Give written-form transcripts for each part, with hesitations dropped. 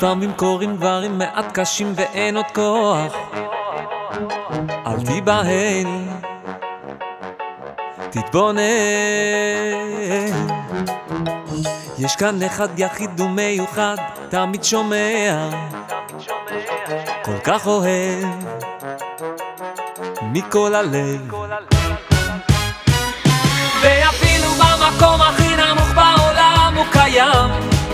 לפעמים קורים דברים מעט קשים ואין עוד כוח, אל תיבהל, תתבונן. יש כאן אחד יחיד ומיוחד, תמיד שומע, כל כך אוהב, מכל הלב. ואפילו במקום הכי נמוך בעולם הוא קיים,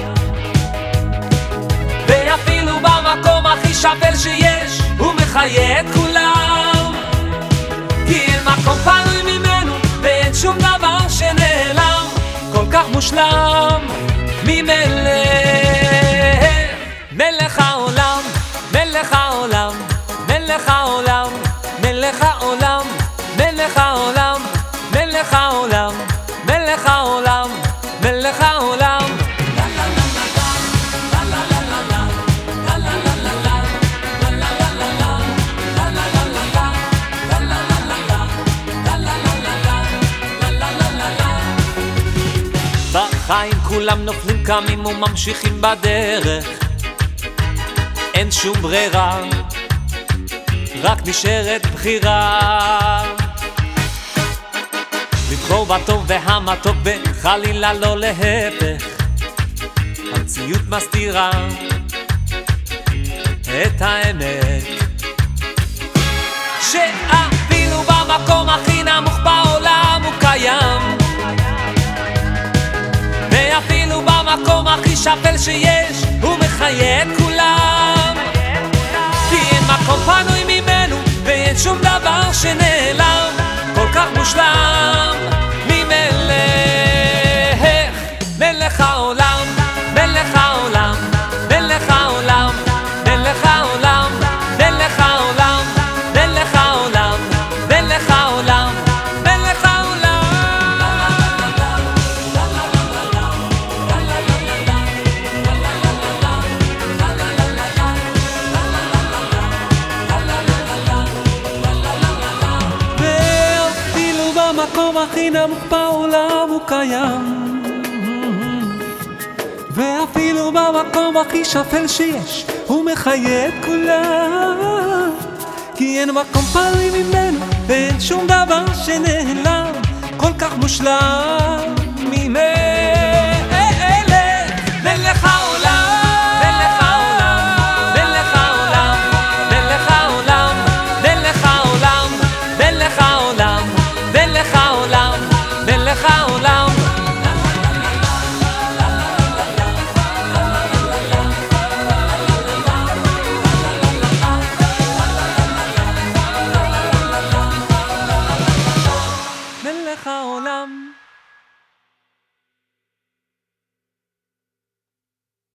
ואפילו במקום הכי שפל שיש הוא מחיה את כולם. כי אין מקום פנוי ממנו ואין שום דבר שנעלם, כל כך מושלם ממלך, מלך העולם, מלך העולם, מלך העולם, מלך העולם, מלך העולם, מלך העולם, מלך העולם, מלך העולם. בחיים כולם נופלים, קמים וממשיכים בדרך, אין שום ברירה, רק נשארת בחירה. לבחור בטוב והמתוק וחלילה לא להפך, המציאות מסתירה את האמת, שאפילו במקום הכי נמוך בעולם הוא קיים, ואפילו במקום הכי שפל שיש הוא מחיה את כולם. כי אין מקום פנוי ממנו ואין שום דבר שנעלם, כל כך מושלם ממלך, מלך העולם, מלך העולם, מלך העולם, מלך העולם, מלך העולם, מלך העולם, מלך העולם, מלך העולם. ואפילו במקום הכי נמוך בעולם הוא קיים, ואפילו במקום הכי שפל שיש הוא מחיה את כולם. כי אין מקום פנוי ממנו ואין שום דבר שנעלם, כל כך מושלם ממנו.